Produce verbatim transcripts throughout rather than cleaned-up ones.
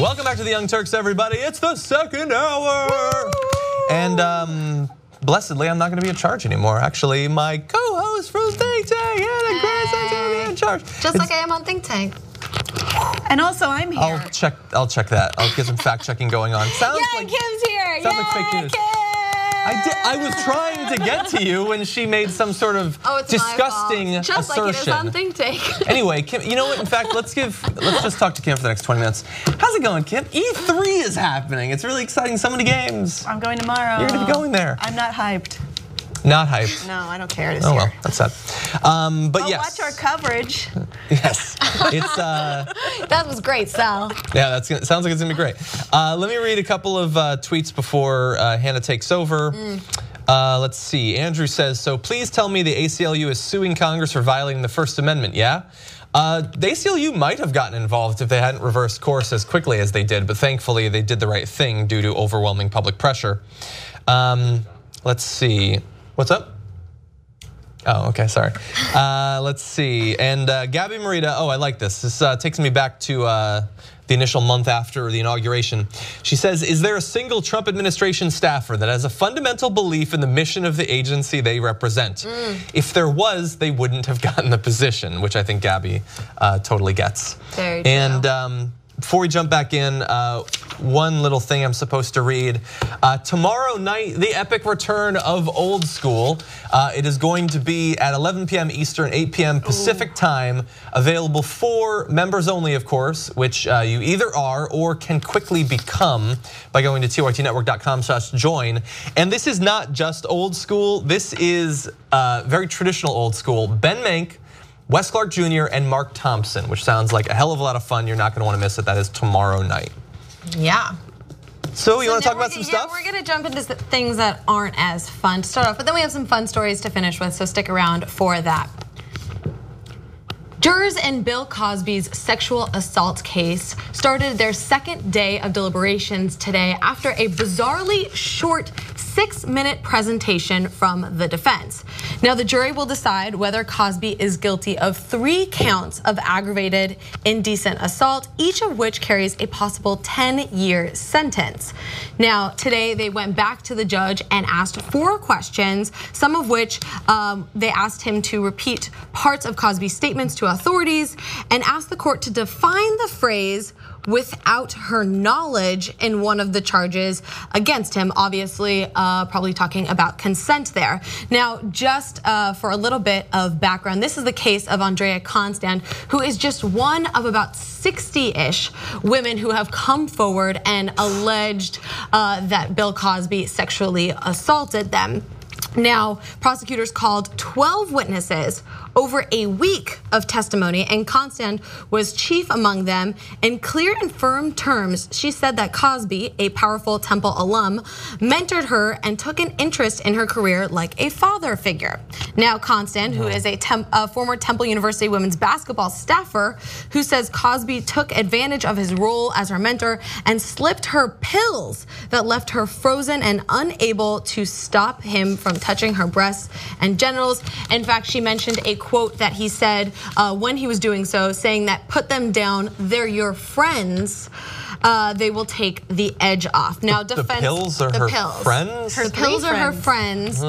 Welcome back to the Young Turks, everybody. It's the second hour. Woo! And um, blessedly, I'm not going to be in charge anymore. Actually, my co-host from Think Tank, Hannah Grace, is going to be in charge. Just it's, like I am on Think Tank. And also, I'm here. I'll check. I'll check that. I'll get some fact checking going on. Sounds yeah, like Kim's here. Sounds yeah, like fake news. Kim. I did. I was trying to get to you when she made some sort of oh, it's disgusting my fault. Just assertion. like it is on Think Tank. Anyway, Kim, you know what? In fact, let's give. Let's just talk to Kim for the next twenty minutes. How's it going, Kim? E three is happening. It's really exciting. So many games. I'm going tomorrow. You're gonna be going there. I'm not hyped. Not hyped. No, I don't care this oh, year. well, that's sad. Um, but I'll yes. watch our coverage. Yes. It's. Uh, that was great, Sal. Yeah, that's gonna, sounds like it's gonna be great. Uh, let me read a couple of uh, tweets before uh, Hannah takes over. Mm. Uh, let's see. Andrew says, so please tell me the A C L U is suing Congress for violating the First Amendment, yeah? Uh, the A C L U might have gotten involved if they hadn't reversed course as quickly as they did, but thankfully they did the right thing due to overwhelming public pressure. Um, let's see. What's up? Oh, okay, sorry. Uh, let's see. And uh, Gabby Marita, oh, I like this. This uh, takes me back to uh, the initial month after the inauguration. She says, is there a single Trump administration staffer that has a fundamental belief in the mission of the agency they represent? Mm. If there was, they wouldn't have gotten the position, which I think Gabby uh, totally gets. Very true. And um, before we jump back in, uh, one little thing I'm supposed to read. Uh, tomorrow night, the epic return of Old School. Uh, it is going to be at eleven p m Eastern, eight p m Pacific Ooh. Time, available for members only, of course, which uh, you either are or can quickly become by going to T Y T network dot com slash join. And this is not just Old School. This is uh, very traditional Old School. Ben Mank, Wes Clark Junior, and Mark Thompson, which sounds like a hell of a lot of fun. You're not going to want to miss it. That is tomorrow night. Yeah. So you so want to talk about some yeah, stuff? We're going to jump into things that aren't as fun to start off, but then we have some fun stories to finish with, so stick around for that. Jurors in Bill Cosby's sexual assault case started their second day of deliberations today after a bizarrely short six-minute presentation from the defense. Now, the jury will decide whether Cosby is guilty of three counts of aggravated indecent assault, each of which carries a possible ten-year sentence. Now, today they went back to the judge and asked four questions, some of which um, they asked him to repeat parts of Cosby's statements to authorities and asked the court to define the phrase without her knowledge in one of the charges against him, obviously uh, probably talking about consent there. Now, just uh, for a little bit of background, this is the case of Andrea Constand, who is just one of about sixty-ish women who have come forward and alleged uh, that Bill Cosby sexually assaulted them. Now, prosecutors called twelve witnesses over a week of testimony, and Constand was chief among them. In clear and firm terms, she said that Cosby, a powerful Temple alum, mentored her and took an interest in her career like a father figure. Now, Constand, who is a, temp, a former Temple University women's basketball staffer, who says Cosby took advantage of his role as her mentor and slipped her pills that left her frozen and unable to stop him from touching her breasts and genitals. In fact, she mentioned a quote that he said uh, when he was doing so, saying that put them down, they're your friends. Uh, they will take the edge off. Now, the, defense. The pills are the her pills. friends? Her pills are her friends,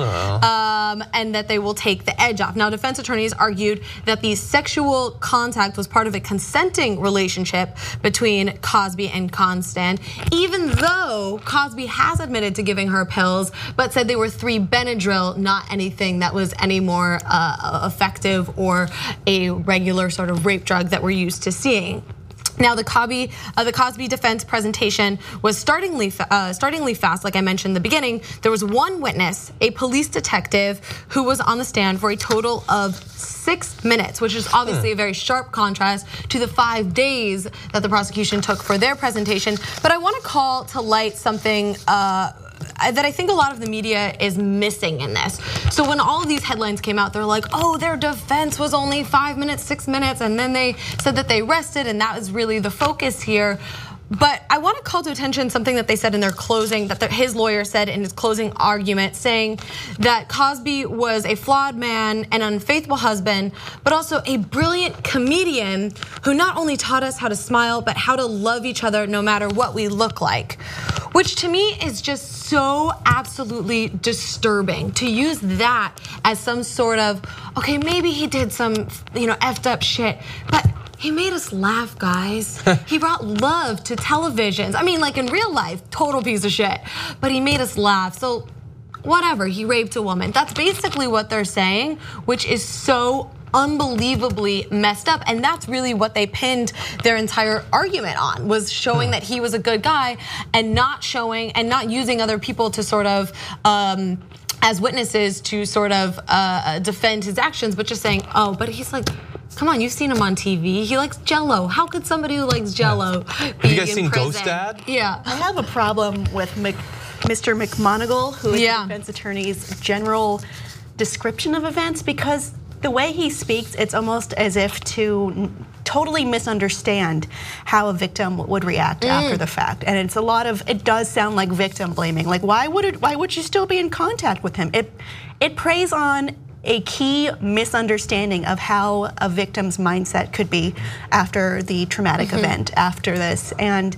um, and that they will take the edge off. Now, defense attorneys argued that the sexual contact was part of a consenting relationship between Cosby and Constand, even though Cosby has admitted to giving her pills, but said they were three Benadryl, not anything that was any more uh, effective or a regular sort of rape drug that we're used to seeing. Now, the Cosby, uh, the Cosby defense presentation was startlingly, uh, startlingly fast. Like I mentioned in the beginning, there was one witness, a police detective, who was on the stand for a total of six minutes, which is obviously a very sharp contrast to the five days that the prosecution took for their presentation. But I want to call to light something uh, that I think a lot of the media is missing in this. So when all of these headlines came out, they're like, oh, their defense was only five minutes, six minutes, and then they said that they rested, and that was really the focus here. But I want to call to attention something that they said in their closing, that his lawyer said in his closing argument, saying that Cosby was a flawed man, an unfaithful husband, but also a brilliant comedian who not only taught us how to smile, but how to love each other no matter what we look like. Which to me is just so absolutely disturbing to use that as some sort of, okay, maybe he did some, you know, effed up shit, but he made us laugh, guys. He brought love to televisions. I mean, like in real life, total piece of shit. But he made us laugh. So whatever, he raped a woman. That's basically what they're saying, which is so unbelievably messed up. And that's really what they pinned their entire argument on, was showing that he was a good guy and not showing and not using other people to sort of, um, as witnesses to sort of uh, defend his actions, but just saying, oh, but he's like, come on, you've seen him on T V. He likes Jell-O. How could somebody who likes Jell-O be Have you guys in seen prison? Ghost Dad? Yeah. I have a problem with Mc, Mister McMonagle, who is Yeah. the defense attorney's general description of events, because the way he speaks, it's almost as if to totally misunderstand how a victim would react mm. after the fact. And it's a lot of, it does sound like victim blaming. Like, why would it, why would you still be in contact with him? It, it preys on a key misunderstanding of how a victim's mindset could be after the traumatic mm-hmm. event, after this. And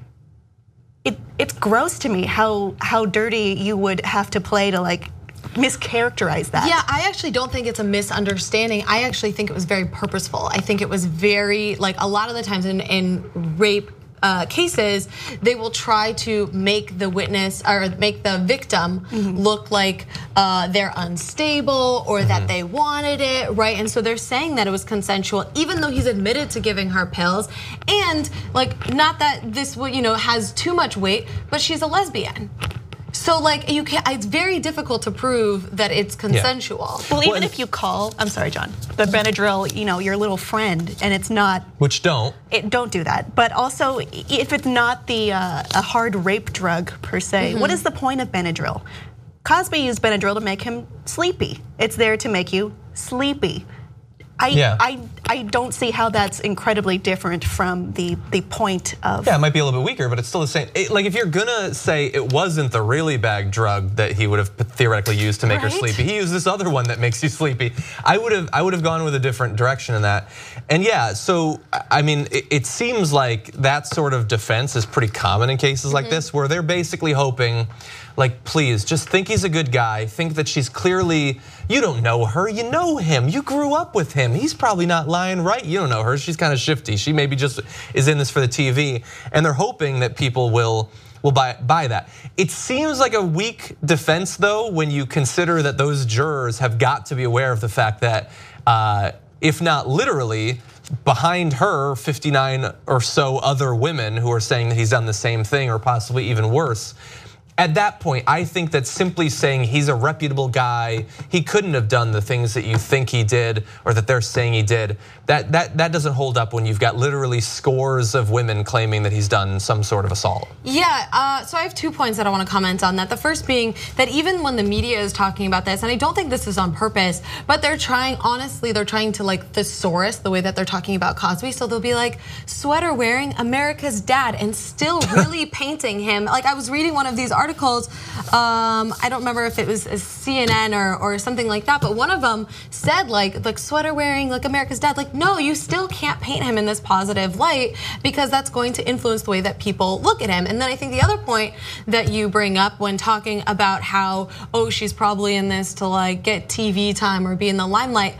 it, it's gross to me how, how dirty you would have to play to like mischaracterize that. Yeah, I actually don't think it's a misunderstanding. I actually think it was very purposeful. I think it was very, like a lot of the times in, in rape Uh, cases, they will try to make the witness or make the victim mm-hmm. look like uh, they're unstable or mm-hmm. that they wanted it, right? And so they're saying that it was consensual, even though he's admitted to giving her pills. And like, not that this, you know, has too much weight, but she's a lesbian. So like you can, it's very difficult to prove that it's consensual. Yeah. Well, even well, if you call, I'm sorry, John, the Benadryl, you know, your little friend, and it's not. Which don't. It don't do that. But also, if it's not the uh, a hard rape drug per se, mm-hmm. what is the point of Benadryl? Cosby used Benadryl to make him sleepy. It's there to make you sleepy. I, yeah. I I don't see how that's incredibly different from the the point of. Yeah, it might be a little bit weaker, but it's still the same. It, like if you're gonna say it wasn't the really bad drug that he would have theoretically used to make right? her sleepy, he used this other one that makes you sleepy. I would have I would have gone with a different direction in that. And yeah, so I mean, it, it seems like that sort of defense is pretty common in cases mm-hmm. like this, where they're basically hoping, like, please, just think he's a good guy. Think that she's clearly, you don't know her, you know him, you grew up with him. He's probably not lying, right? You don't know her, she's kind of shifty. She maybe just is in this for the T V. And they're hoping that people will, will buy, buy that. It seems like a weak defense though, when you consider that those jurors have got to be aware of the fact that, uh, if not literally, behind her, fifty-nine or so other women who are saying that he's done the same thing or possibly even worse. At that point, I think that simply saying he's a reputable guy, he couldn't have done the things that you think he did or that they're saying he did, that that that doesn't hold up when you've got literally scores of women claiming that he's done some sort of assault. Yeah, uh, so I have two points that I want to comment on that. The first being that even when the media is talking about this, and I don't think this is on purpose, but they're trying, honestly, they're trying to like thesaurus the way that they're talking about Cosby. So they'll be like, sweater wearing America's dad, and still really painting him. Like I was reading one of these articles Articles, um, I don't remember if it was C N N or, or something like that, but one of them said like, like sweater wearing, like America's dad. Like, no, you still can't paint him in this positive light because that's going to influence the way that people look at him. And then I think the other point that you bring up when talking about how, oh, she's probably in this to like get T V time or be in the limelight,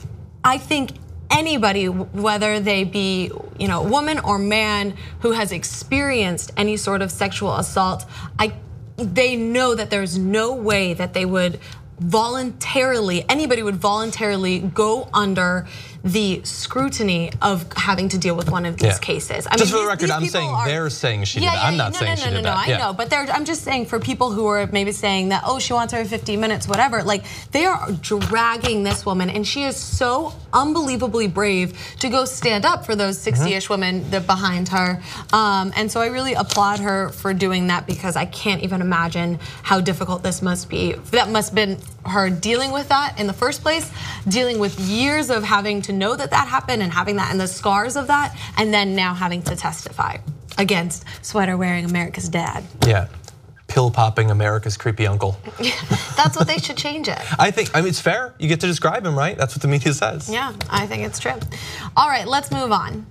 I think anybody, whether they be, you know, woman or man who has experienced any sort of sexual assault, I, they know that there's no way that they would voluntarily, anybody would voluntarily go under the scrutiny of having to deal with one of these yeah. cases. I just mean, for the record, I'm saying are, they're saying she did yeah, that. Yeah, I'm not no, saying no, no, she no, did no, that. I yeah. know, but I'm just saying for people who are maybe saying that, oh, she wants her fifty minutes, whatever, like they are dragging this woman, and she is so unbelievably brave to go stand up for those sixty-ish mm-hmm. women that behind her. Um, and so I really applaud her for doing that, because I can't even imagine how difficult this must be. That must have been her dealing with that in the first place, dealing with years of having to know that that happened and having that and the scars of that, and then now having to testify. against sweater wearing America's dad. Yeah. Pill popping America's creepy uncle. That's what they should change it. I think, I mean, it's fair. You get to describe him, right? That's what the media says. Yeah, I think it's true. All right, let's move on.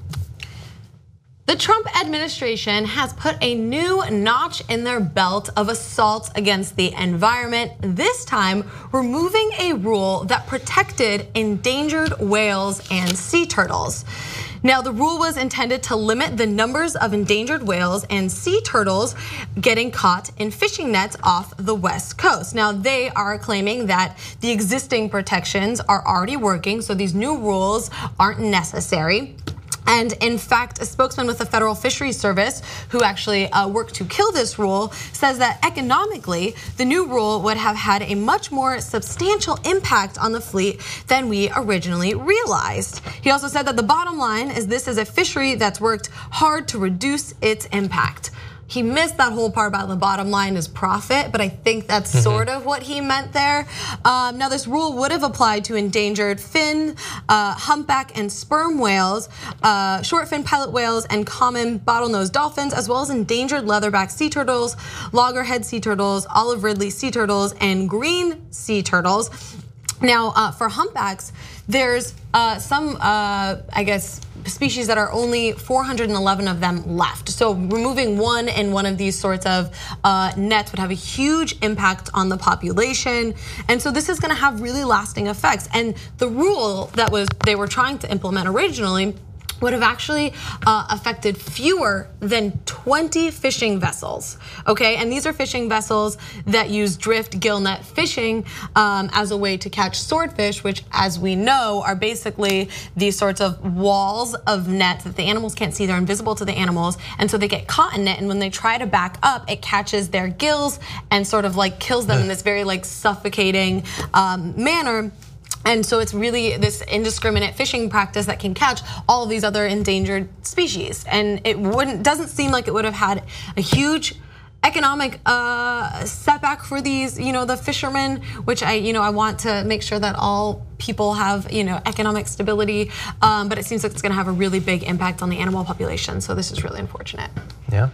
The Trump administration has put a new notch in their belt of assaults against the environment, this time removing a rule that protected endangered whales and sea turtles. Now, the rule was intended to limit the numbers of endangered whales and sea turtles getting caught in fishing nets off the West Coast. Now, they are claiming that the existing protections are already working, so these new rules aren't necessary. And in fact, a spokesman with the Federal Fisheries Service, who actually worked to kill this rule, says that economically, the new rule would have had a much more substantial impact on the fleet than we originally realized. He also said that the bottom line is this is a fishery that's worked hard to reduce its impact. He missed that whole part about the bottom line is profit, but I think that's mm-hmm. sort of what he meant there. Um, now, this rule would have applied to endangered fin, uh, humpback, and sperm whales, uh, short fin pilot whales, and common bottlenose dolphins, as well as endangered leatherback sea turtles, loggerhead sea turtles, olive ridley sea turtles, and green sea turtles. Now, uh, for humpbacks, there's uh, some, uh, I guess, species that are only four hundred eleven of them left. So removing one in one of these sorts of uh, nets would have a huge impact on the population. And so this is gonna have really lasting effects. And the rule that was they were trying to implement originally would have actually uh, affected fewer than twenty fishing vessels, okay? And these are fishing vessels that use drift gill net fishing um, as a way to catch swordfish, which, as we know, are basically these sorts of walls of nets that the animals can't see. They're invisible to the animals, and so they get caught in it, and when they try to back up, it catches their gills and sort of like kills them in this very like suffocating um, manner. And so it's really this indiscriminate fishing practice that can catch all of these other endangered species. And it wouldn't doesn't seem like it would have had a huge economic uh, setback for these, you know, the fishermen, which I, you know, I want to make sure that all people have, you know, economic stability. Um, but it seems like it's going to have a really big impact on the animal population. So this is really unfortunate. Yeah.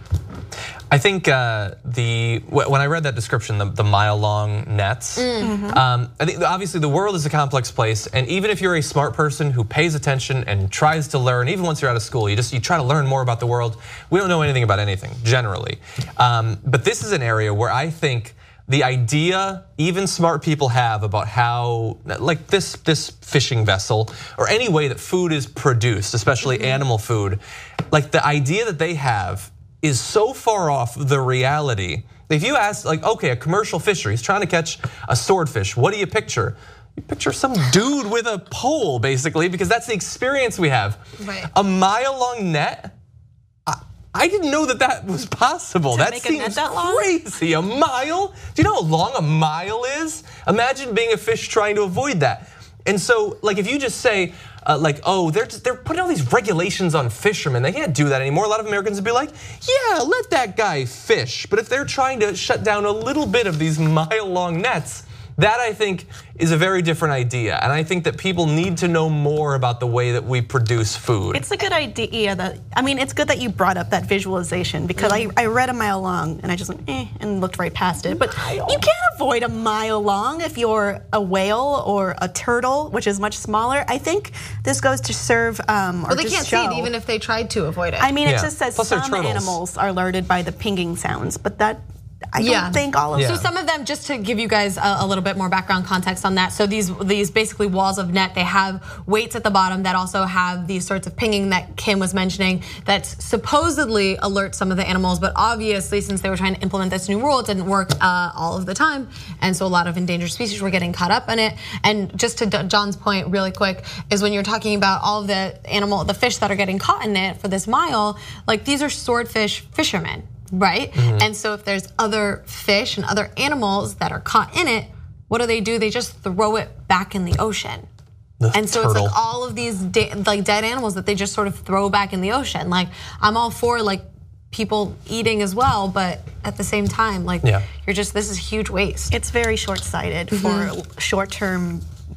I think uh, the when I read that description, the, the mile-long nets, mm-hmm. um, I think obviously the world is a complex place, and even if you're a smart person who pays attention and tries to learn, even once you're out of school, you just you try to learn more about the world. We don't know anything about anything generally, um, but this is an area where I think the idea even smart people have about how, like this this fishing vessel or any way that food is produced, especially mm-hmm. animal food, like the idea that they have is so far off the reality. If you ask, like, okay, a commercial fishery is trying to catch a swordfish, what do you picture? You picture some dude with a pole, basically, because that's the experience we have. Right. A mile-long net. I, I didn't know that that was possible. To that make seems a net that long? crazy. A mile? Do you know how long a mile is? Imagine being a fish trying to avoid that. And so, like, if you just say, uh, like, oh, they're just, they're putting all these regulations on fishermen. They can't do that anymore. A lot of Americans would be like, yeah, let that guy fish. But if they're trying to shut down a little bit of these mile-long nets, that I think is a very different idea. And I think that people need to know more about the way that we produce food. It's a good idea that, I mean, it's good that you brought up that visualization because mm. I, I read a mile long and I just went, eh, and looked right past it. But you can't avoid a mile long if you're a whale or a turtle, which is much smaller. I think this goes to serve um, or well, they just can't show. see it even if they tried to avoid it. I mean, yeah. it just says Plus some animals are alerted by the pinging sounds, but that, I yeah. don't think all of yeah. them. So some of them, just to give you guys a, a little bit more background context on that. So these these basically walls of net, they have weights at the bottom that also have these sorts of pinging that Kim was mentioning that supposedly alert some of the animals. But obviously, since they were trying to implement this new rule, it didn't work uh, all of the time. And so a lot of endangered species were getting caught up in it. And just to John's point really quick, is when you're talking about all of the animal, the fish that are getting caught in it for this mile, like these are swordfish fishermen. Right? Mm-hmm. And so if there's other fish and other animals that are caught in it, what do they do? They just throw it back in the ocean. The and so turtle. It's like all of these de- like dead animals that they just sort of throw back in the ocean. Like I'm all for like people eating as well, but at the same time, like yeah. you're just, this is huge waste. It's very short-sighted mm-hmm. for short-term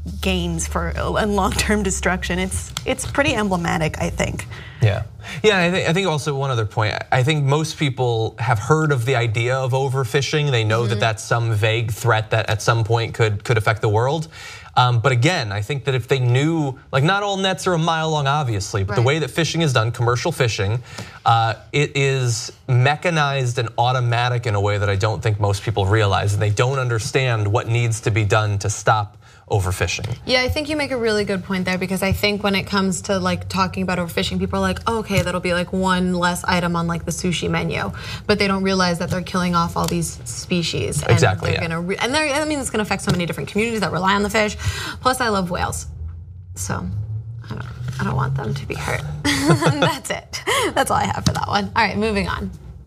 gains for and long-term destruction. It's it's pretty emblematic, I think. Yeah, yeah. I think I think also one other point. I think most people have heard of the idea of overfishing. They know mm-hmm. that that's some vague threat that at some point could could affect the world. Um, but again, I think that if they knew, like not all nets are a mile long, obviously, but right. the way that fishing is done, commercial fishing, uh, it is mechanized and automatic in a way that I don't think most people realize, and they don't understand what needs to be done to stop overfishing. Yeah, I think you make a really good point there, because I think when it comes to like talking about overfishing, people are like, oh, okay, that'll be like one less item on like the sushi menu, but they don't realize that they're killing off all these species. And exactly. They're yeah. gonna re and I mean, it's going to affect so many different communities that rely on the fish. Plus, I love whales, so I don't, I don't want them to be hurt. That's it. That's all I have for that one. All right, moving on.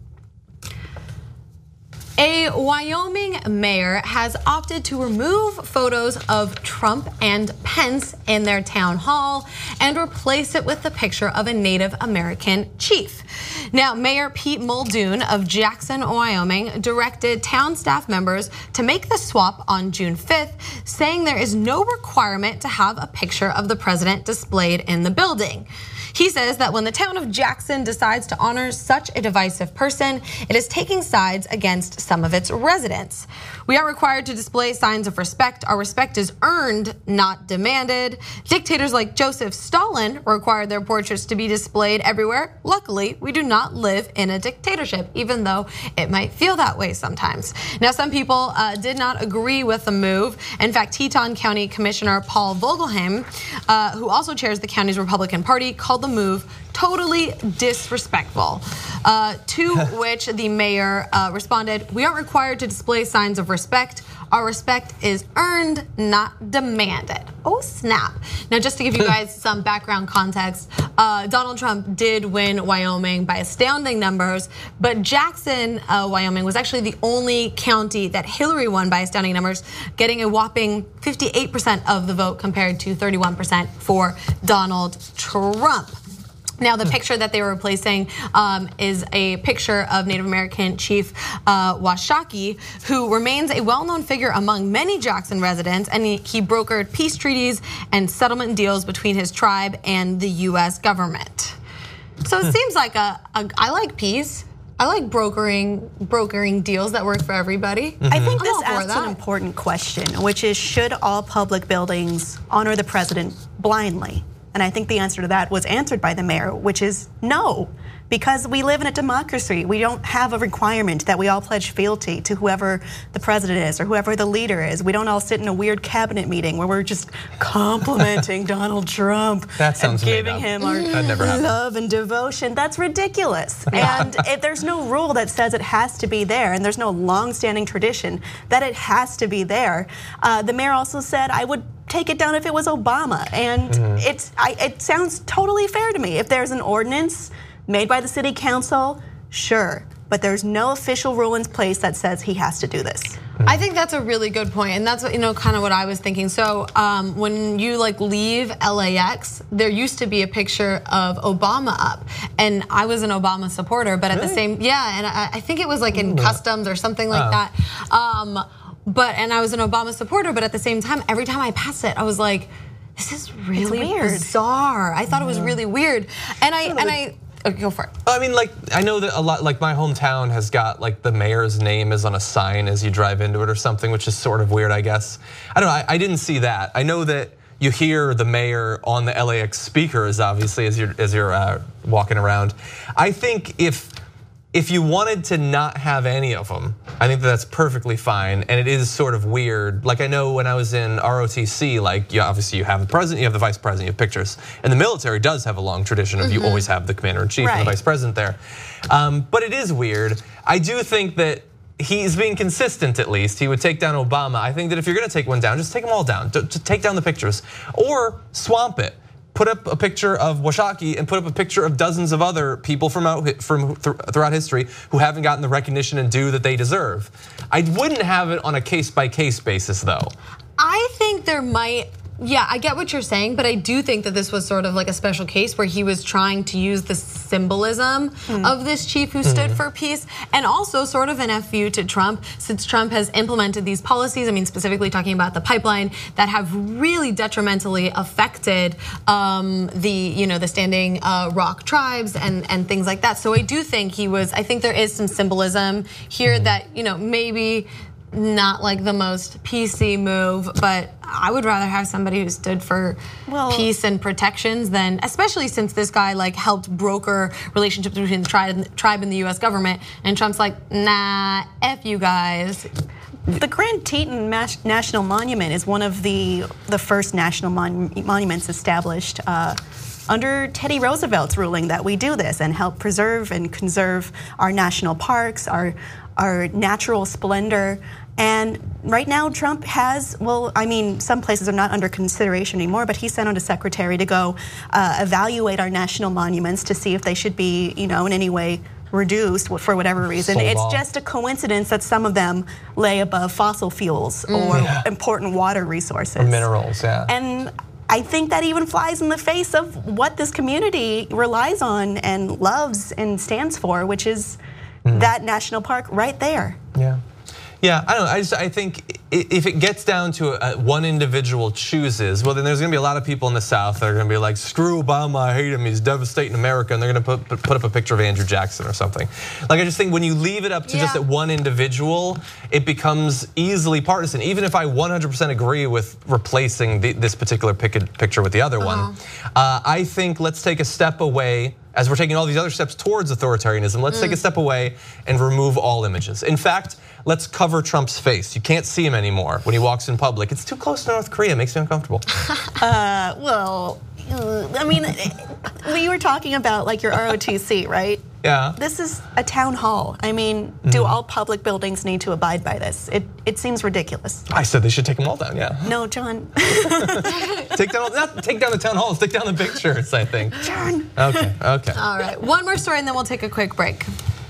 A Wyoming mayor has opted to remove photos of Trump and Pence in their town hall and replace it with the picture of a Native American chief. Now, Mayor Pete Muldoon of Jackson, Wyoming, directed town staff members to make the swap on June fifth, saying there is no requirement to have a picture of the president displayed in the building. He says that when the town of Jackson decides to honor such a divisive person, it is taking sides against some of its residents. We are required to display signs of respect. Our respect is earned, not demanded. Dictators like Joseph Stalin required their portraits to be displayed everywhere. Luckily, we do not live in a dictatorship, even though it might feel that way sometimes. Now, some people uh, did not agree with the move. In fact, Teton County Commissioner Paul Vogelheim, uh, who also chairs the county's Republican Party, called the move totally disrespectful. Uh, to which the mayor uh, responded, "We aren't required to display signs of respect. Our respect is earned, not demanded." Oh snap. Now, just to give you guys some background context, uh, Donald Trump did win Wyoming by astounding numbers, but Jackson, uh, Wyoming was actually the only county that Hillary won by astounding numbers, getting a whopping fifty-eight percent of the vote compared to thirty-one percent for Donald Trump. Now, the picture that they were replacing um, is a picture of Native American Chief uh, Washakie, who remains a well-known figure among many Jackson residents, and he, he brokered peace treaties and settlement deals between his tribe and the U S government. So it seems like a, a I like peace. I like brokering brokering deals that work for everybody. Mm-hmm. I think this asks an important question, which is, should all public buildings honor the president blindly? And I think the answer to that was answered by the mayor, which is no, because we live in a democracy. We don't have a requirement that we all pledge fealty to whoever the president is or whoever the leader is. We don't all sit in a weird cabinet meeting where we're just complimenting Donald Trump that sounds and giving him our love and devotion. That's ridiculous. And if there's no rule that says it has to be there, and there's no long-standing tradition that it has to be there. Uh, the mayor also said, I would take it down if it was Obama. And mm-hmm. it's I, it sounds totally fair to me. If there's an ordinance made by the city council, sure. But there's no official rule in place that says he has to do this. I think that's a really good point, and that's what, you know, kind of what I was thinking. So um, when you like leave L A X, there used to be a picture of Obama up, and I was an Obama supporter, but at really? the same, yeah, and I, I think it was like in Ooh. customs or something like oh. that. Um, But, and I was an Obama supporter, but at the same time, every time I passed it, I was like, this is really weird. bizarre. I thought yeah. it was really weird. And I, and I, okay, go for it. I mean, like, I know that a lot, like my hometown has got like the mayor's name is on a sign as you drive into it or something, which is sort of weird, I guess. I don't know, I, I didn't see that. I know that you hear the mayor on the L A X speakers, obviously, as you're, as you're uh, walking around. I think if, If you wanted to not have any of them, I think that that's perfectly fine, and it is sort of weird. Like I know when I was in R O T C, like you obviously you have the president, you have the vice president, you have pictures, and the military does have a long tradition of mm-hmm. you always have the commander in chief right. and the vice president there. Um, but it is weird. I do think that he's being consistent. At least he would take down Obama. I think that if you're going to take one down, just take them all down. Just take down the pictures or swamp it. Put up a picture of Washakie and put up a picture of dozens of other people from out, from throughout history who haven't gotten the recognition and due that they deserve. I wouldn't have it on a case by case basis though. I think there might Yeah, I get what you're saying, but I do think that this was sort of like a special case where he was trying to use the symbolism mm. of this chief who stood mm. for peace, and also sort of an F U to Trump, since Trump has implemented these policies, I mean specifically talking about the pipeline, that have really detrimentally affected um, the, you know, the Standing uh, Rock tribes and, and things like that. So I do think he was, I think there is some symbolism here mm. that, you know, maybe not like the most P C move, but I would rather have somebody who stood for well, peace and protections than, especially since this guy like helped broker relationships between the tribe, tribe and the U S government, and Trump's like, nah, F you guys. The Grand Teton National Monument is one of the the first national mon monuments established uh, under Teddy Roosevelt's ruling that we do this and help preserve and conserve our national parks, our our natural splendor. And right now Trump has, well, I mean, some places are not under consideration anymore, but he sent out a secretary to go uh, evaluate our national monuments to see if they should be, you know, in any way reduced for whatever reason. Sold it's off. just a coincidence that some of them lay above fossil fuels mm. or yeah. important water resources. Or minerals, yeah. And I think that even flies in the face of what this community relies on and loves and stands for, which is mm. that national park right there. Yeah. Yeah, I don't know. I just I think if it gets down to a, one individual chooses, well, then there's going to be a lot of people in the South that are going to be like, "Screw Obama, I hate him. He's devastating America," and they're going to put put up a picture of Andrew Jackson or something. Like I just think when you leave it up to yeah. just that one individual, it becomes easily partisan. Even if I one hundred percent agree with replacing the, this particular picture with the other uh-huh. one, uh, I think let's take a step away. As we're taking all these other steps towards authoritarianism, let's mm. take a step away and remove all images. In fact, let's cover Trump's face. You can't see him anymore when he walks in public. It's too close to North Korea, it makes me uncomfortable. uh, well, I mean, we were talking about like your R O T C, right? Yeah. This is a town hall. I mean, mm. do all public buildings need to abide by this? It it seems ridiculous. I said they should take them all down, yeah. No, John. take down, not take down the town halls, take down the pictures, I think. John. Okay, okay. All right, one more story and then we'll take a quick break.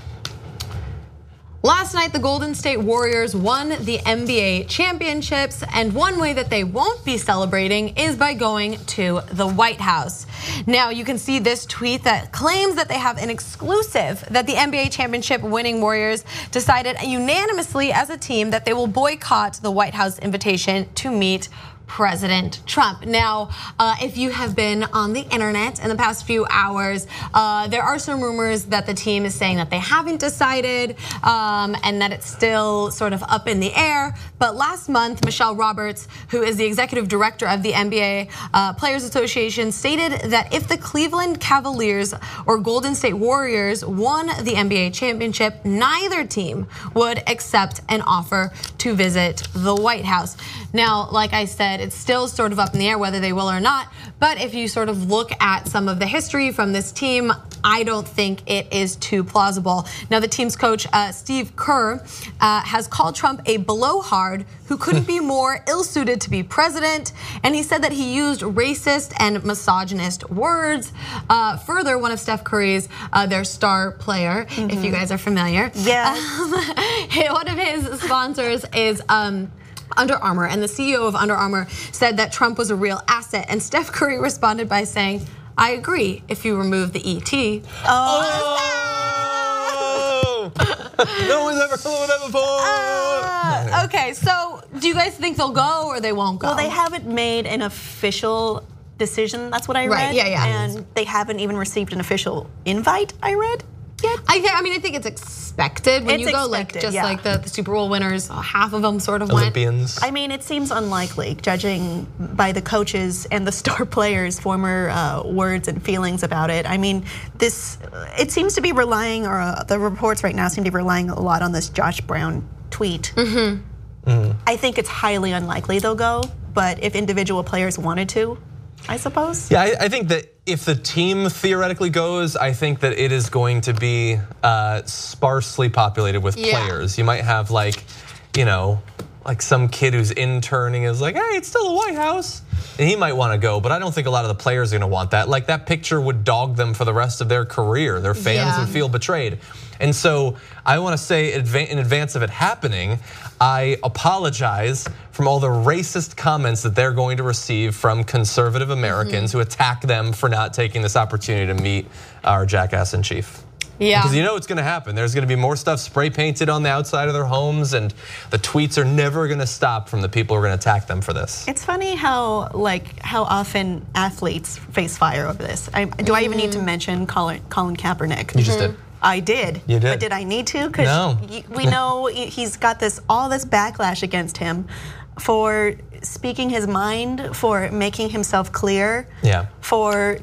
Last night, the Golden State Warriors won the N B A championships, and one way that they won't be celebrating is by going to the White House. Now, you can see this tweet that claims that they have an exclusive that the N B A championship winning Warriors decided unanimously as a team that they will boycott the White House invitation to meet President Trump. Now, uh, if you have been on the internet in the past few hours, uh, there are some rumors that the team is saying that they haven't decided um, and that it's still sort of up in the air. But last month, Michelle Roberts, who is the executive director of the N B A uh, Players Association, stated that if the Cleveland Cavaliers or Golden State Warriors won the N B A championship, neither team would accept an offer to visit the White House. Now, like I said, it's still sort of up in the air whether they will or not. But if you sort of look at some of the history from this team, I don't think it is too plausible. Now, the team's coach, uh, Steve Kerr, uh, has called Trump a blowhard who couldn't be more ill-suited to be president. And he said that he used racist and misogynist words. Uh, further, one of Steph Curry's, uh, their star player, mm-hmm. if you guys are familiar. Yes. Um, one of his sponsors is um, Under Armour, and the C E O of Under Armour said that Trump was a real asset, and Steph Curry responded by saying, "I agree if you remove the E T." Oh! No one's ever heard that before. Uh, okay, so do you guys think they'll go or they won't go? Well, they haven't made an official decision. That's what I read. Right, yeah, yeah. And they haven't even received an official invite, I read. Yet. I, th I mean, I think it's expected when it's you go, expected, like just yeah. like the, the Super Bowl winners, half of them sort of Olympians. went. I mean, it seems unlikely, judging by the coaches and the star players' former uh, words and feelings about it. I mean, this, it seems to be relying, or uh, the reports right now seem to be relying a lot on this Josh Brown tweet. Mm-hmm. Mm. I think it's highly unlikely they'll go, but if individual players wanted to, I suppose. Yeah, I, I think that if the team theoretically goes, I think that it is going to be uh, sparsely populated with yeah. players. You might have like, you know, like some kid who's interning is like, hey, it's still the White House. And he might want to go, but I don't think a lot of the players are going to want that. Like that picture would dog them for the rest of their career. Their fans Yeah. would feel betrayed. And so I want to say in advance of it happening, I apologize from all the racist comments that they're going to receive from conservative Americans mm-hmm. who attack them for not taking this opportunity to meet our jackass in chief. Yeah. Because you know it's going to happen. There's going to be more stuff spray painted on the outside of their homes, and the tweets are never going to stop from the people who are going to attack them for this. It's funny how like how often athletes face fire over this. I, do I even need to mention Colin, Colin Kaepernick? You just did. I did. You did. But did I need to? Because no. we know he's got this all this backlash against him for speaking his mind, for making himself clear, yeah. for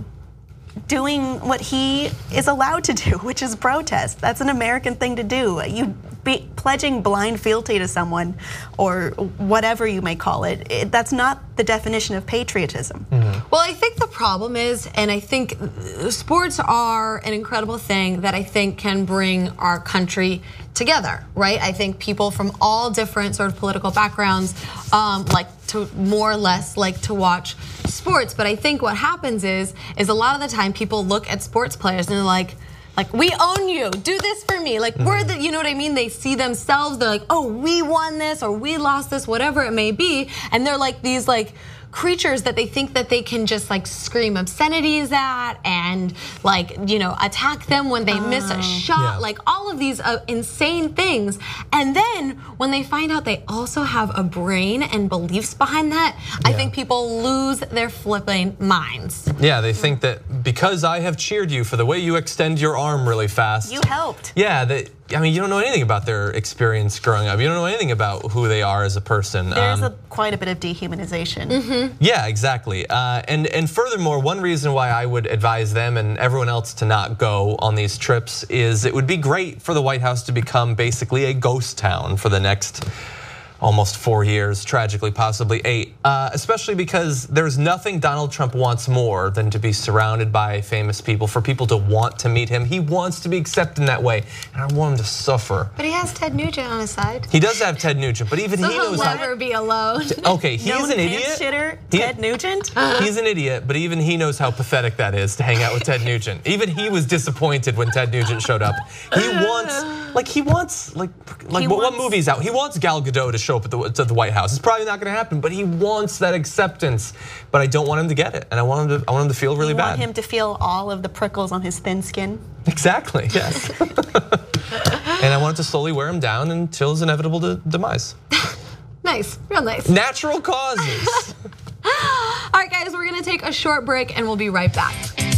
doing what he is allowed to do, which is protest. That's an American thing to do. You be pledging blind fealty to someone, or whatever you may call it, it that's not the definition of patriotism. Mm-hmm. Well, I think the problem is, and I think sports are an incredible thing that I think can bring our country together, right? I think people from all different sort of political backgrounds um, like to more or less like to watch sports. But I think what happens is, is a lot of the time people look at sports players and they're like, like, we own you, do this for me. Like, mm-hmm. we're the, you know what I mean? They see themselves, they're like, oh, we won this or we lost this, whatever it may be. And they're like these like creatures that they think that they can just like scream obscenities at and like, you know, attack them when they oh. miss a shot, yeah. like all of these uh, insane things. And then when they find out they also have a brain and beliefs behind that, yeah. I think people lose their flipping minds. Yeah, they think that because I have cheered you for the way you extend your arm really fast. You helped. Yeah, that. I mean, you don't know anything about their experience growing up. You don't know anything about who they are as a person. There's um, a, quite a bit of dehumanization. Mm-hmm. Yeah, exactly. Uh, and and furthermore, one reason why I would advise them and everyone else to not go on these trips is it would be great for the White House to become basically a ghost town for the next almost four years, tragically, possibly eight. Uh, especially because there's nothing Donald Trump wants more than to be surrounded by famous people, for people to want to meet him. He wants to be accepted in that way, and I want him to suffer. But he has Ted Nugent on his side. He does have Ted Nugent, but even so he knows he'll how. never be alone. Okay, he's Known an idiot. Shitter, he, Ted Nugent. He's an idiot, but even he knows how pathetic that is to hang out with Ted Nugent. Even he was disappointed when Ted Nugent showed up. He wants, like, he wants, like, like He what, wants- what movie's out? He wants Gal Gadot to show up at the, to the White House. It's probably not going to happen, but he wants that acceptance. But I don't want him to get it, and I want him to. I want him to feel really you bad. want him to feel all of the prickles on his thin skin. Exactly. Yes. And I want it to slowly wear him down until his inevitable de- demise. Nice, real nice. Natural causes. All right, guys, we're gonna take a short break, and we'll be right back.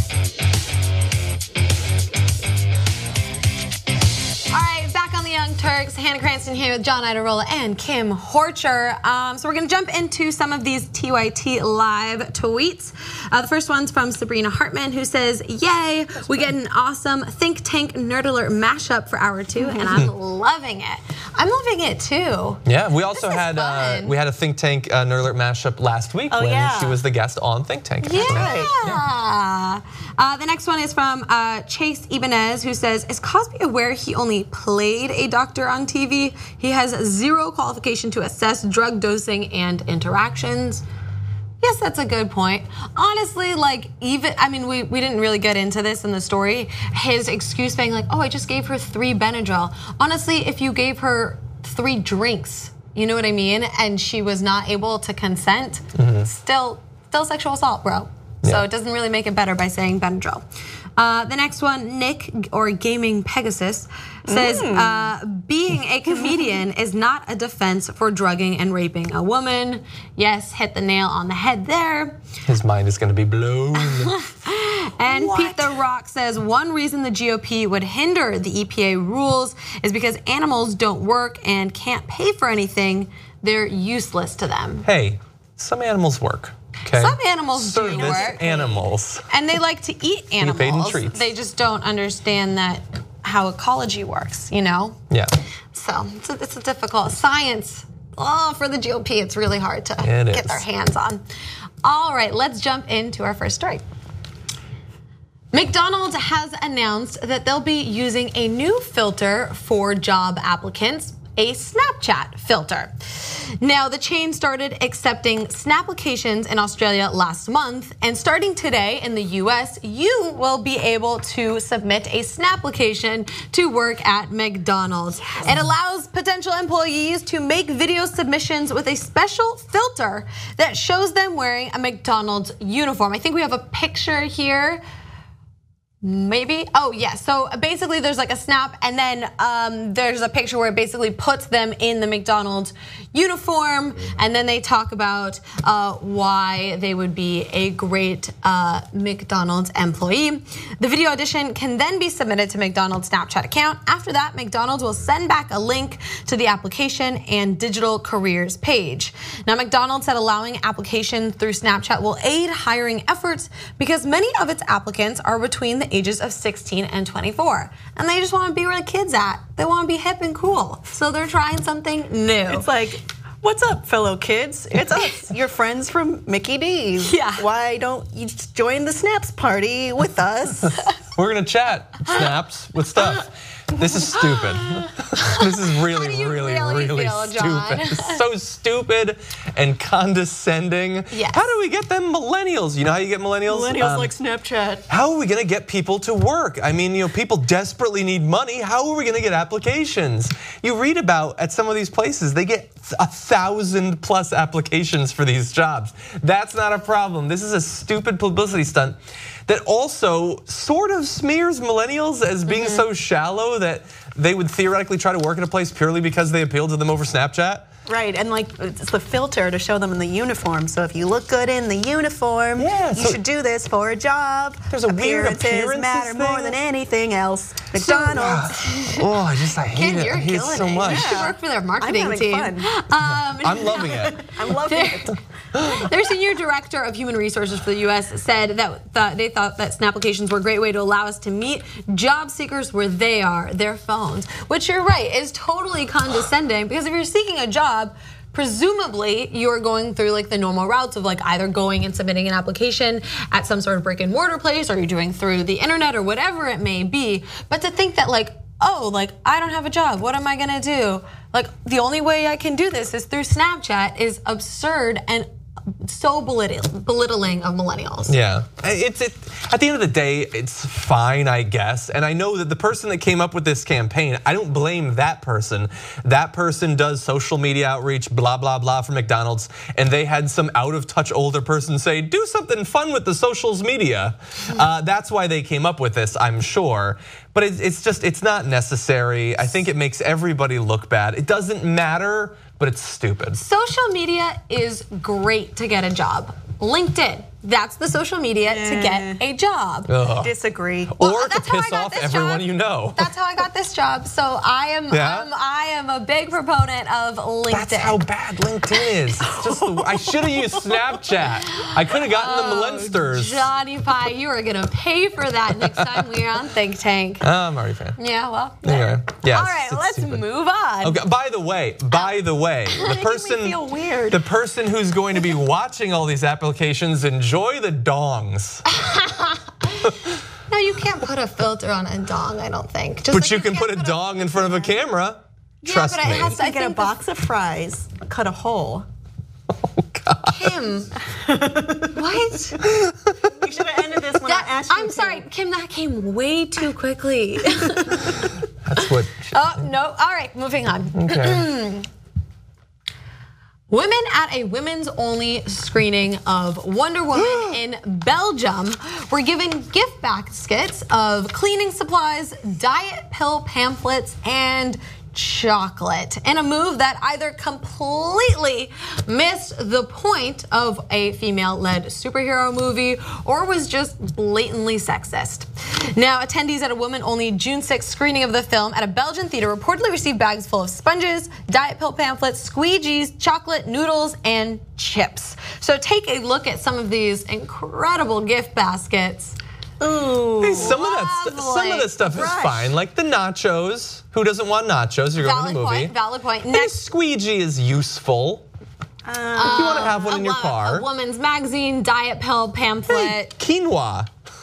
Young Turks, Hannah Cranston here with John Iadarola and Kim Horcher. Um, so we're going to jump into some of these T Y T live tweets. Uh, the first one's from Sabrina Hartman, who says, "Yay, we get an awesome Think Tank Nerd Alert mashup for hour two, and I'm loving it. I'm loving it too." Yeah, we also had uh, we had a Think Tank uh, Nerd Alert mashup last week oh, when yeah. she was the guest on Think Tank. Yeah. yeah. Uh, the next one is from uh, Chase Ibanez, who says, "Is Cosby aware he only played a doctor on T V? He has zero qualification to assess drug dosing and interactions." Yes, that's a good point. Honestly, like even, I mean, we, we didn't really get into this in the story. His excuse being like, oh, I just gave her three Benadryl. Honestly, if you gave her three drinks, you know what I mean? And she was not able to consent, mm-hmm. still, still sexual assault, bro. So yeah. It doesn't really make it better by saying Benadryl. Uh, the next one, Nick, or Gaming Pegasus, says, mm. uh, being a comedian is not a defense for drugging and raping a woman. Yes, hit the nail on the head there. His mind is gonna be blown. And what? Pete the Rock says, one reason the G O P would hinder the E P A rules is because animals don't work and can't pay for anything. They're useless to them. Hey, some animals work. Okay. Some animals Service do work. animals. And they like to eat animals. Paid in treats. They just don't understand that how ecology works, you know? Yeah. So it's a, it's a difficult science. Oh, for the G O P, it's really hard to it get is. their hands on. All right, let's jump into our first story. McDonald's has announced that they'll be using a new filter for job applicants. a Snapchat filter. Now, the chain started accepting Snapplications in Australia last month, and starting today in the U S, you will be able to submit a Snapplication to work at McDonald's. Yes. It allows potential employees to make video submissions with a special filter that shows them wearing a McDonald's uniform. I think we have a picture here. Maybe, oh yeah, so basically there's like a snap and then um, there's a picture where it basically puts them in the McDonald's uniform, and then they talk about uh, why they would be a great uh, McDonald's employee. The video audition can then be submitted to McDonald's Snapchat account. After that, McDonald's will send back a link to the application and digital careers page. Now, McDonald's said allowing application through Snapchat will aid hiring efforts because many of its applicants are between the ages of sixteen and twenty-four, and they just want to be where the kids at. They want to be hip and cool, so they're trying something new. It's like, what's up, fellow kids? It's us, your friends from Mickey D's. Yeah. Why don't you just join the Snaps party with us? We're gonna chat Snaps with stuff. This is stupid. This is really, really, really, really feel, stupid. John? It's so stupid and condescending. Yes. How do we get them millennials? You know how you get millennials? Millennials um, like Snapchat. How are we gonna get people to work? I mean, you know, people desperately need money. How are we gonna get applications? You read about at some of these places, they get a thousand plus applications for these jobs. That's not a problem. This is a stupid publicity stunt that also sort of smears millennials as being mm-hmm. so shallow that they would theoretically try to work at a place purely because they appealed to them over Snapchat. Right, and like it's the filter to show them in the uniform. So if you look good in the uniform, yeah, you so should do this for a job. There's a weird appearances matter thing. more than anything else. McDonald's. So, oh, I just I hate Ken, it. You're I hate it so it. much. You should work for their marketing I'm team. Fun. Um, I'm loving it. I'm loving it. Their senior director of human resources for the U S said that, that they thought that Snapplications were a great way to allow us to meet job seekers where they are, their phones. Which you're right, is totally condescending, because if you're seeking a job, presumably you're going through like the normal routes of like either going and submitting an application at some sort of brick and mortar place, or you're doing through the internet or whatever it may be. But to think that like, oh, like I don't have a job, what am I gonna do? Like the only way I can do this is through Snapchat is absurd and so belittling of millennials. Yeah, it's it, at the end of the day, it's fine, I guess. And I know that the person that came up with this campaign, I don't blame that person. That person does social media outreach, blah, blah, blah for McDonald's. And they had some out of touch older person say, do something fun with the socials media. Uh, that's why they came up with this, I'm sure. But it's just, it's not necessary. I think it makes everybody look bad. It doesn't matter, but it's stupid. Social media is great to get a job. LinkedIn, that's the social media yeah. to get a job. Ugh. Disagree. Well, or to piss off everyone job. you know. That's how I got this job. So I am, yeah? um, I am a big proponent of LinkedIn. That's how bad LinkedIn is. It's just the, I should have used Snapchat. I could have gotten oh, the Millensters. Johnny Pie, you are gonna pay for that next time we're on Think Tank. Uh, I'm already a fan. Yeah, well. Anyway, yeah. All right, let's stupid. move on. Okay. By the way, by the way, the person, feel weird. the person who's going to be watching all these applications, enjoy the dongs. No, you can't put a filter on a dong, I don't think. Just but like you, you can put a dong in front of a camera. Yeah, Trust but me. It has to, I get a box of fries, cut a hole. Oh God. Kim, what? You should have ended this when that, I asked you I'm to. sorry, Kim, that came way too quickly. That's what. Oh, no, all right, moving on. Okay. Women at a women's only screening of Wonder Woman in Belgium were given gift baskets of cleaning supplies, diet pill pamphlets, and chocolate, in a move that either completely missed the point of a female-led superhero movie or was just blatantly sexist. Now, attendees at a woman-only June sixth screening of the film at a Belgian theater reportedly received bags full of sponges, diet pill pamphlets, squeegees, chocolate, noodles, and chips. So take a look at some of these incredible gift baskets. Ooh, hey, some of that, some of that stuff is fine, like the nachos. Who doesn't want nachos? You're going to the movie. Point, valid point. Next, a squeegee is useful. Uh, if you want to have one in your car. A woman's magazine, diet pill pamphlet. Hey, quinoa.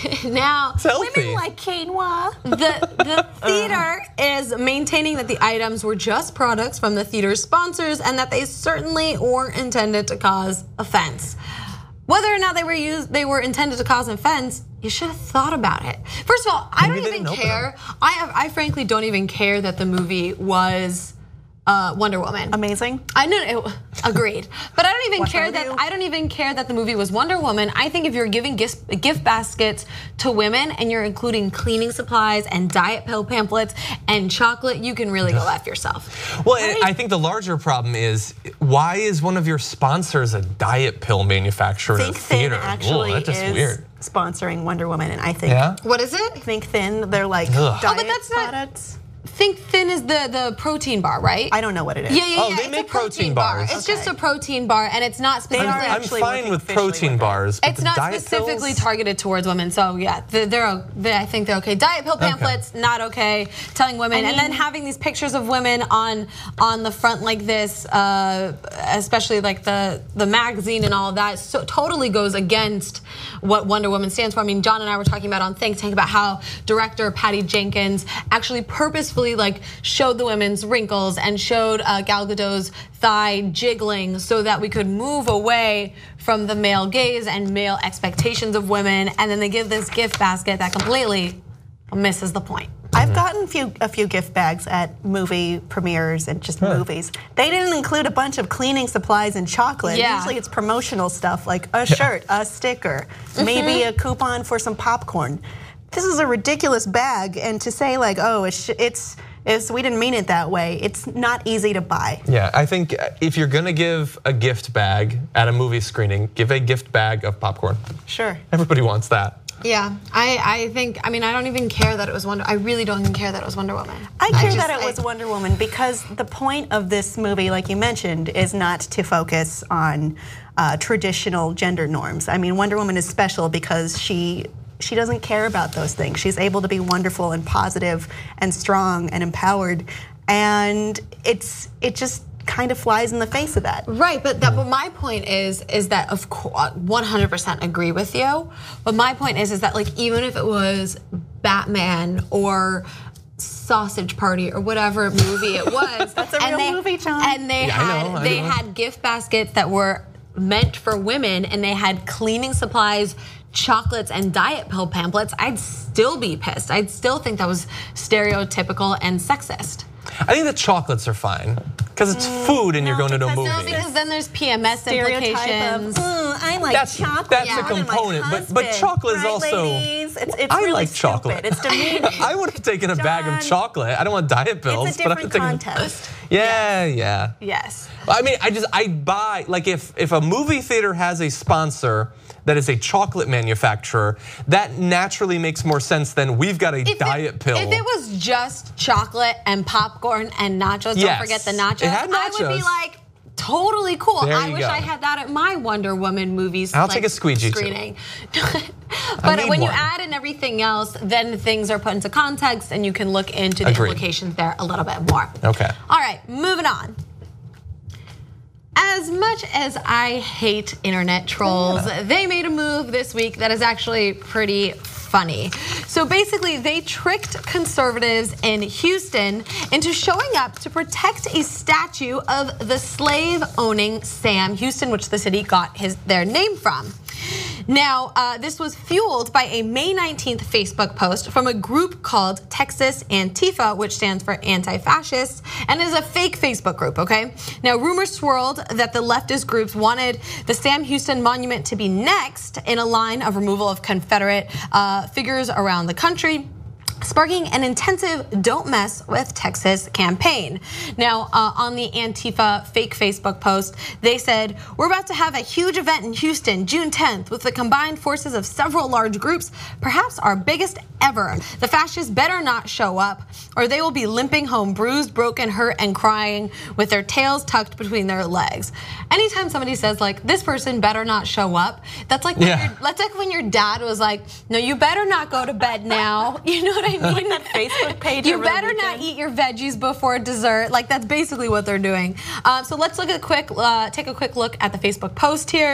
Now, It's healthy. Women like quinoa. the, the theater is maintaining that the items were just products from the theater's sponsors and that they certainly weren't intended to cause offense. Whether or not they were used, they were intended to cause offense, you should have thought about it. First of all, I Maybe don't they even didn't open care. I, have, I frankly don't even care that the movie was uh, Wonder Woman. Amazing. I know, it, agreed. But I don't even What's care wrong with that you? I don't even care that the movie was Wonder Woman. I think if you're giving gift, gift baskets to women and you're including cleaning supplies and diet pill pamphlets and chocolate, you can really go F yourself. Well, right? I think the larger problem is, why is one of your sponsors a diet pill manufacturer in a Think Thin theater? actually Ooh, that's just is weird. sponsoring Wonder Woman, and I think Yeah? What is it? Think Thin, they're like Ugh. diet Oh, but that's not- products. Think Thin is the, the protein bar, right? I don't know what it is. Yeah, yeah, Oh, yeah. they it's make a protein protein bar. bars. It's just Okay. a protein bar, and it's not They are specifically. I'm actually fine working with officially protein with it. bars, but It's the not diet specifically pills? targeted towards women, so yeah, they're, they're, they I think they're okay. Diet pill pamphlets, not okay. Telling women, I and then mean- having these pictures of women on on the front like this, uh, especially like the the magazine and all of that, so totally goes against what Wonder Woman stands for. I mean, John and I were talking about on Think Tank about how director Patty Jenkins actually purposefully like showed the women's wrinkles and showed uh, Gal Gadot's thigh jiggling so that we could move away from the male gaze and male expectations of women, and then they give this gift basket that completely misses the point. I've gotten few, a few gift bags at movie premieres and just movies. They didn't include a bunch of cleaning supplies and chocolate. Yeah. Usually it's promotional stuff like a shirt, a sticker, maybe a coupon for some popcorn. This is a ridiculous bag, and to say like, oh, it's, it's, it's we didn't mean it that way, it's not easy to buy. Yeah, I think if you're gonna give a gift bag at a movie screening, give a gift bag of popcorn. Sure. Everybody wants that. Yeah, I, I think, I mean, I don't even care that it was Wonder, I really don't even care that it was Wonder Woman. I care just- that it I- was Wonder Woman because the point of this movie, like you mentioned, is not to focus on uh, traditional gender norms. I mean, Wonder Woman is special because she she doesn't care about those things. She's able to be wonderful and positive and strong and empowered, and it's it just kind of flies in the face of that. Right, but that, but my point is, is that of course, one hundred percent agree with you. But my point is, is that like even if it was Batman or Sausage Party or whatever movie it was, That's a and real they, movie, John. And they Yeah, I had know, I they know. had gift baskets that were meant for women, and they had cleaning supplies, chocolates, and diet pill pamphlets, I'd still be pissed. I'd still think that was stereotypical and sexist. I think the chocolates are fine because it's food and you're no, going to a because- movie. No, because then there's P M S Stereotype implications. of, "Mm, I like That's- chocolate. that's a more than my component, but- but husband." chocolate is Right, also- ladies? It's, it's I really like stupid. chocolate. It's demeaning. I would have taken a bag of John, chocolate. I don't want diet pills. It's a but I would different have taken- context. Yeah, yeah. Yes. I mean, I just I buy like if if a movie theater has a sponsor that is a chocolate manufacturer, that naturally makes more sense than we've got a If diet it, pill. If it was just chocolate and popcorn and nachos, Yes. don't forget the nachos, It had I would be nachos. like, totally cool. There I you wish go. I had that at my Wonder Woman movies. I'll like, take a squeegee, too. screening. But need when you one. add in everything else, then things are put into context and you can look into the Agreed. implications there a little bit more. Okay. All right, moving on. As much as I hate internet trolls, they made a move this week that is actually pretty funny. So basically, they tricked conservatives in Houston into showing up to protect a statue of the slave-owning Sam Houston, which the city got his their name from. Now, uh, this was fueled by a May nineteenth Facebook post from a group called Texas Antifa, which stands for anti-fascist, and is a fake Facebook group, okay? Now, rumors swirled that the leftist groups wanted the Sam Houston monument to be next in a line of removal of Confederate uh, figures around the country, sparking an intensive "Don't Mess with Texas" campaign. Now, uh, on the Antifa fake Facebook post, they said, "We're about to have a huge event in Houston, June tenth, with the combined forces of several large groups, perhaps our biggest ever. The fascists better not show up, or they will be limping home bruised, broken, hurt, and crying with their tails tucked between their legs." Anytime somebody says like, "This person better not show up," that's like, when Yeah. your, that's like when your dad was like, "No, you better not go to bed now." You know what I mean? Like that Facebook page You over the better not weekend. eat your veggies before dessert. Like that's basically what they're doing. Um, so let's look at a quick, uh, take a quick look at the Facebook post here.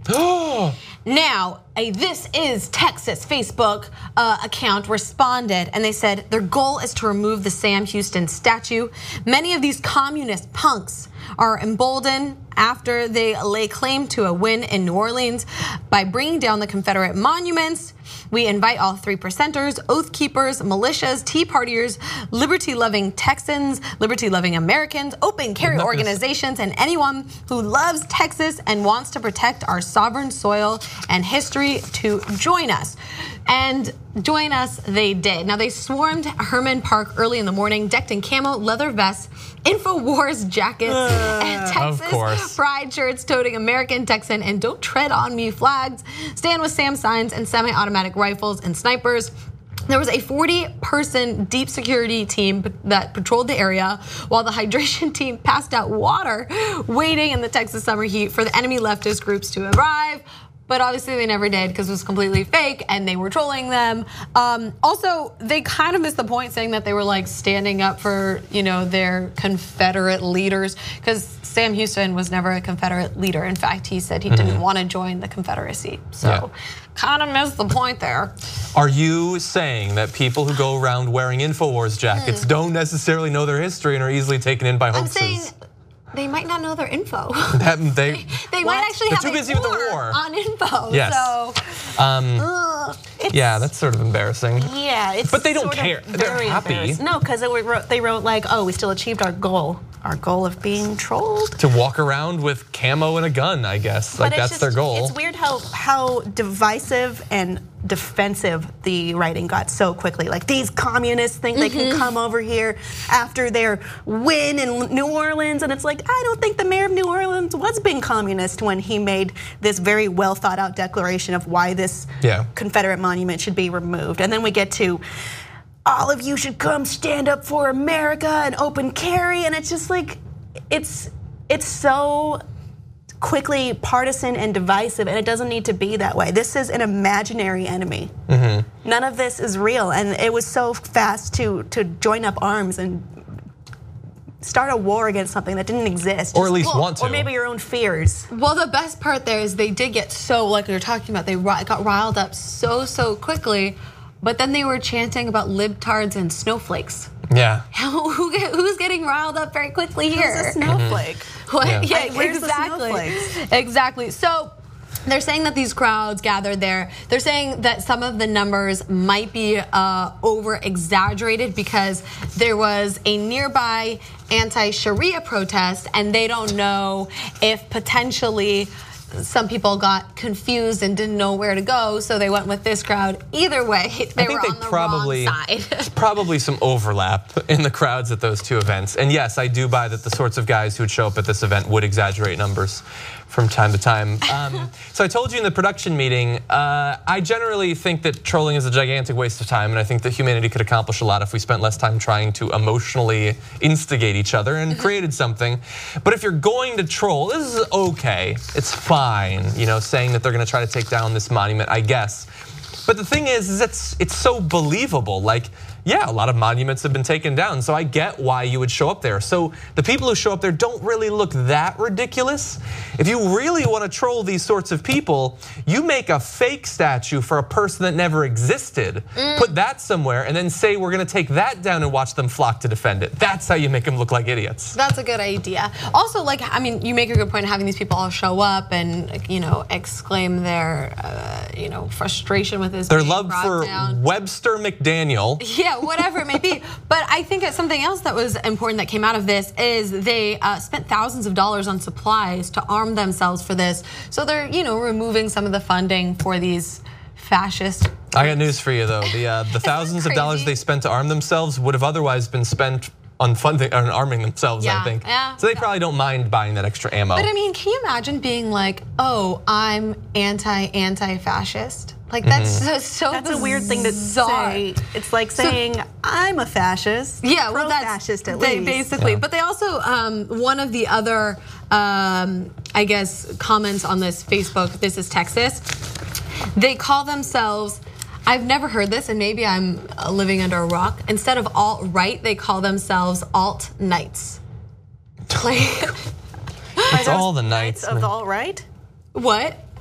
Now, a This Is Texas Facebook uh, account responded and they said their goal is to remove the Sam Houston statue. Many of these communist punks are emboldened after they lay claim to a win in New Orleans by bringing down the Confederate monuments. We invite all three percenters, Oath Keepers, militias, Tea Partiers, liberty-loving Texans, liberty-loving Americans, open carry organizations, and anyone who loves Texas and wants to protect our sovereign soil and history to join us. And join us they did. Now they swarmed Herman Park early in the morning, decked in camo leather vests, InfoWars jackets, uh, and Texas pride shirts toting American Texan and Don't Tread on Me flags, Stand with Sam signs, and semi-automatic rifles and snipers. There was a forty person deep security team that patrolled the area while the hydration team passed out water, waiting in the Texas summer heat for the enemy leftist groups to arrive. But obviously they never did because it was completely fake and they were trolling them. Um, also, they kind of missed the point saying that they were like standing up for, you know, their Confederate leaders, because Sam Houston was never a Confederate leader. In fact, he said he mm-hmm. didn't want to join the Confederacy. So yeah. kind of missed the point there. Are you saying that people who go around wearing InfoWars jackets mm. don't necessarily know their history and are easily taken in by hoaxes? I'm saying they might not know their info. That, they they, they might actually They're have too busy a with the war on info. Yes. So, um, uh, yeah, that's sort of embarrassing. Yeah, it's but they don't sort care. Of They're happy. No, because they wrote, they wrote like, oh, we still achieved our goal. Our goal of being trolled. To walk around with camo and a gun, I guess. Like that's just, their goal. It's weird how how divisive and defensive the writing got so quickly. Like these communists think mm-hmm. they can come over here after their win in New Orleans, and it's like, I don't think the mayor of New Orleans was being communist when he made this very well thought out declaration of why this yeah. Confederate monument should be removed. And then we get to, all of you should come stand up for America and open carry, and it's just like, it's it's so quickly partisan and divisive, and it doesn't need to be that way. This is an imaginary enemy. Mm-hmm. None of this is real, and it was so fast to to join up arms and start a war against something that didn't exist. Or at least well, want to. Or maybe your own fears. Well, the best part there is they did get so, like you're talking about, they got riled up so, so quickly. But then they were chanting about libtards and snowflakes. Yeah. Who, who's getting riled up very quickly here? Who's a snowflake? Mm-hmm. What? Yeah, yeah Where's exactly. The snowflakes? Exactly. So they're saying that these crowds gathered there, they're saying that some of the numbers might be uh, over exaggerated because there was a nearby anti-Sharia protest, and they don't know if potentially some people got confused and didn't know where to go, so they went with this crowd. Either way, they I think were they on the probably, wrong side. There's probably some overlap in the crowds at those two events. And yes, I do buy that the sorts of guys who would show up at this event would exaggerate numbers from time to time. Um, so I told you in the production meeting, uh, I generally think that trolling is a gigantic waste of time, and I think that humanity could accomplish a lot if we spent less time trying to emotionally instigate each other and created something. But if you're going to troll, this is okay. It's fine, you know, saying that they're gonna try to take down this monument, I guess. But the thing is, is it's, it's so believable. Like, yeah, a lot of monuments have been taken down, so I get why you would show up there. So the people who show up there don't really look that ridiculous. If you really want to troll these sorts of people, you make a fake statue for a person that never existed, mm. put that somewhere, and then say we're gonna take that down and watch them flock to defend it. That's how you make them look like idiots. That's a good idea. Also, like, I mean, you make a good point of having these people all show up and, you know, exclaim their, uh, you know, frustration with this. Their love for down. Webster McDaniel. Yeah. Whatever it may be. But I think that something else that was important that came out of this is they uh, spent thousands of dollars on supplies to arm themselves for this. So they're, you know, removing some of the funding for these fascist. I got news for you though. The uh, the thousands of dollars they spent to arm themselves would have otherwise been spent on funding or arming themselves, yeah, I think. Yeah, so they yeah. probably don't mind buying that extra ammo. But I mean, can you imagine being like, oh, I'm anti-anti-fascist? Like that's mm-hmm. so That's bizarre. a weird thing to say. It's like saying so, I'm a fascist. Yeah, well, that's fascist at they least. Basically, yeah. but they also um, one of the other, um, I guess, comments on this Facebook. This is Texas. They call themselves. I've never heard this, and maybe I'm living under a rock. Instead of alt-right, they call themselves alt-knights. It's all the knights of the alt-right? What?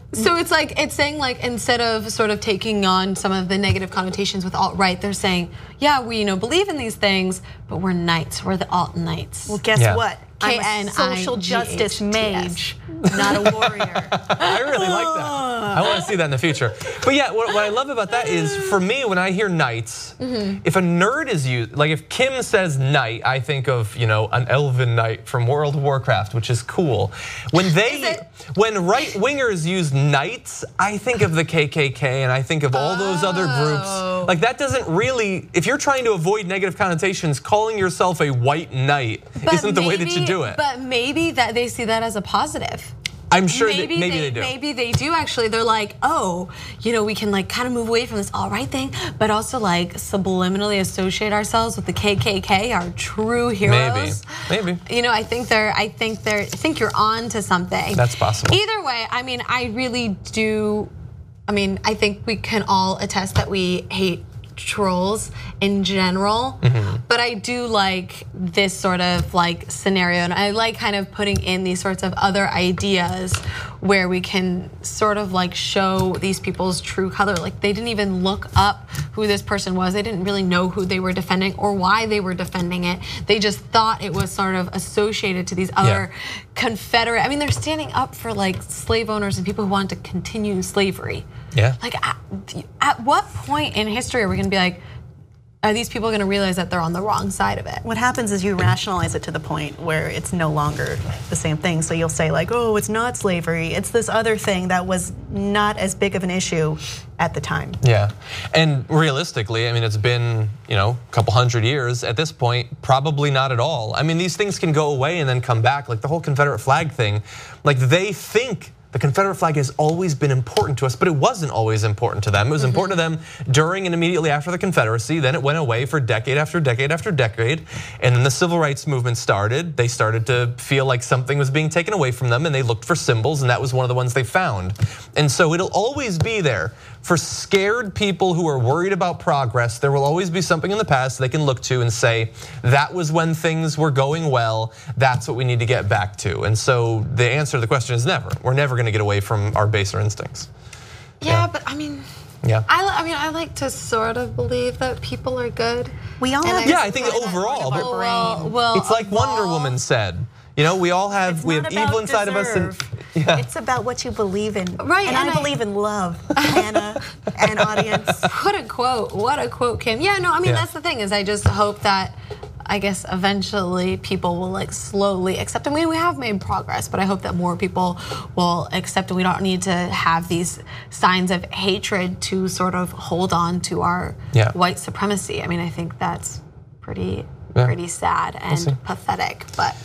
So it's like, it's saying like, instead of sort of taking on some of the negative connotations with alt-right, they're saying, yeah, we you know believe in these things, but we're knights, we're the alt-knights. Well, guess Yeah. what? I'm a social justice mage, not a warrior. I really like that. I want to see that in the future. But yeah, what, what I love about that is, for me, when I hear knights, mm-hmm. if a nerd is used, like if Kim says knight, I think of you know an elven knight from World of Warcraft, which is cool. When they, when right wingers use knights, I think of the K K K and I think of all those Oh. other groups. Like that doesn't really, if you're trying to avoid negative connotations, calling yourself a white knight But isn't the way that maybe- you do it. But maybe that they see that as a positive. I'm sure maybe that maybe they, they do. Maybe they do actually. They're like, oh, you know, we can like kind of move away from this all right thing, but also like subliminally associate ourselves with the K K K, our true heroes. Maybe, maybe. You know, I think they're. I think they're. I think you're on to something. That's possible. Either way, I mean, I really do. I mean, I think we can all attest that we hate trolls in general, mm-hmm. but I do like this sort of like scenario, and I like kind of putting in these sorts of other ideas where we can sort of like show these people's true color. Like they didn't even look up who this person was. They didn't really know who they were defending or why they were defending it. They just thought it was sort of associated to these other yeah. Confederate. I mean, they're standing up for like slave owners and people who want to continue slavery. Yeah. Like at, at what point in history are we gonna be like, are these people gonna realize that they're on the wrong side of it? What happens is you rationalize it to the point where it's no longer the same thing. So you'll say like, oh, it's not slavery. It's this other thing that was not as big of an issue at the time. Yeah, and realistically, I mean, it's been, you know, a couple hundred years at this point, probably not at all. I mean, these things can go away and then come back, like the whole Confederate flag thing. Like they think the Confederate flag has always been important to us, but it wasn't always important to them. It was mm-hmm. important to them during and immediately after the Confederacy. Then it went away for decade after decade after decade. And then the Civil Rights Movement started. They started to feel like something was being taken away from them, and they looked for symbols, and that was one of the ones they found. And so it'll always be there. For scared people who are worried about progress, there will always be something in the past they can look to and say, that was when things were going well, that's what we need to get back to. And so the answer to the question is never. We're never gonna get away from our baser instincts. Yeah, yeah. but I mean, yeah. I, I mean, I like to sort of believe that people are good. We all have. Yeah, I think overall, but well, well, it's like Wonder Woman said. You know, we all have, we have evil inside deserve. of us. And, yeah. It's about what you believe in. Right, and, and I, I believe in love, Anna and audience. What a quote, what a quote, Kim. Yeah, no, I mean, yeah. that's the thing is I just hope that, I guess eventually people will like slowly accept. I mean, we have made progress, but I hope that more people will accept, and we don't need to have these signs of hatred to sort of hold on to our yeah. white supremacy. I mean, I think that's pretty, yeah. pretty sad and we'll pathetic, but.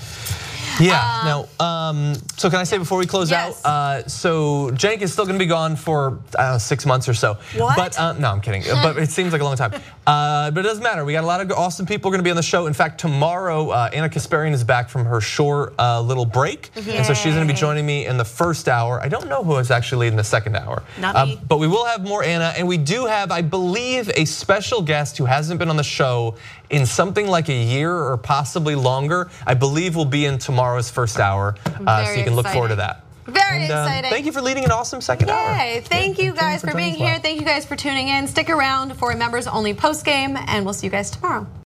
Yeah, um, no, um, so can I say before we close yes. out, uh, so Cenk is still gonna be gone for, I don't know, six months or so. What? But, uh, no, I'm kidding, but it seems like a long time. Uh, but it doesn't matter, we got a lot of awesome people gonna be on the show. In fact, tomorrow, uh, Anna Kasparian is back from her short uh, little break. Yay. And so she's gonna be joining me in the first hour. I don't know who is actually leading the second hour. Not uh, me. But we will have more Anna, and we do have, I believe, a special guest who hasn't been on the show in something like a year or possibly longer. I believe will be in tomorrow's first hour, uh, so you can look forward to that. Very and, uh, exciting. Thank you for leading an awesome second Yay. hour. Yay, thank yeah, you guys for, for being well. here. Thank you guys for tuning in. Stick around for a members only post game, and we'll see you guys tomorrow.